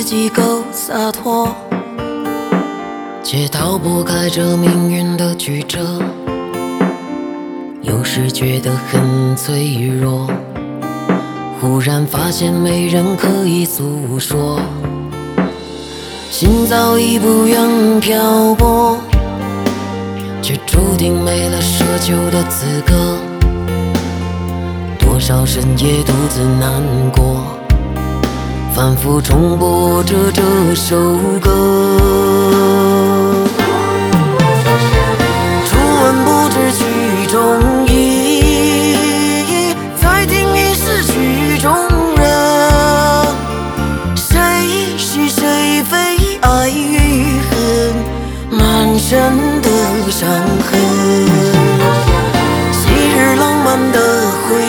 自己够洒脱，却逃不开这命运的曲折。有时觉得很脆弱，忽然发现没人可以诉说，心早已不愿漂泊，却注定没了奢求的资格。多少深夜独自难过，反复重播着这首歌。初闻不知曲中意，再听已是曲中人。谁是谁非，爱与恨，满身的伤痕。昔日浪漫的回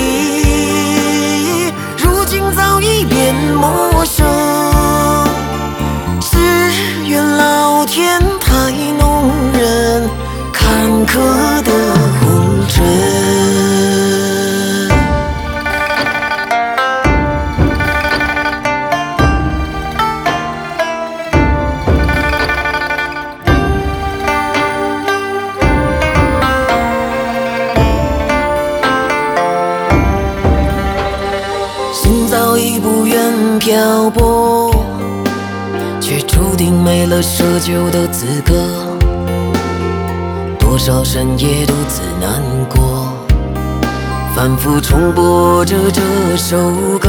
忆，如今早已变陌生。是缘老天太弄人，坎坷的红尘。心早已不愿漂泊，却注定没了奢求的资格。多少深夜独自难过，反复重播着这首歌。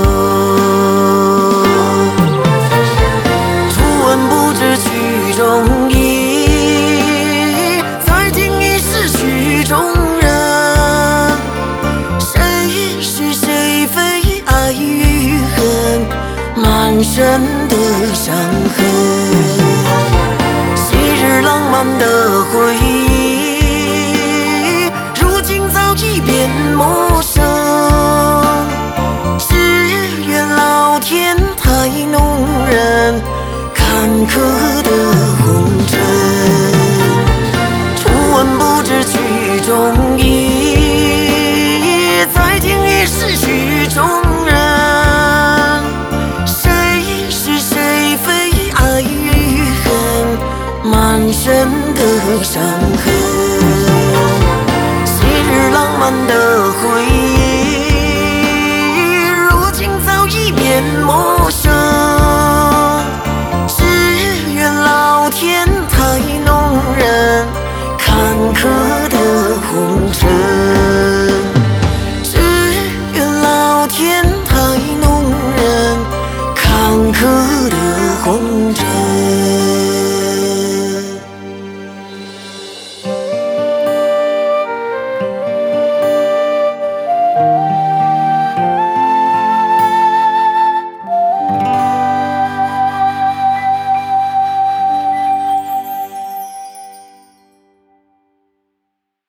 初闻不知曲中意，再听已是曲中人。谁是谁非，爱与恨，满身的伤痕。昔日浪漫的回忆，如今早已变陌生。是缘老天太弄人，坎坷的红尘。初闻不知曲中意，再听已是曲中人。谁是谁非，爱与恨，满身的伤痕。昔日浪漫的回忆，如今早已变陌生。是缘老天太弄人，坎坷的红尘。是缘老天太弄人，坎坷的红尘。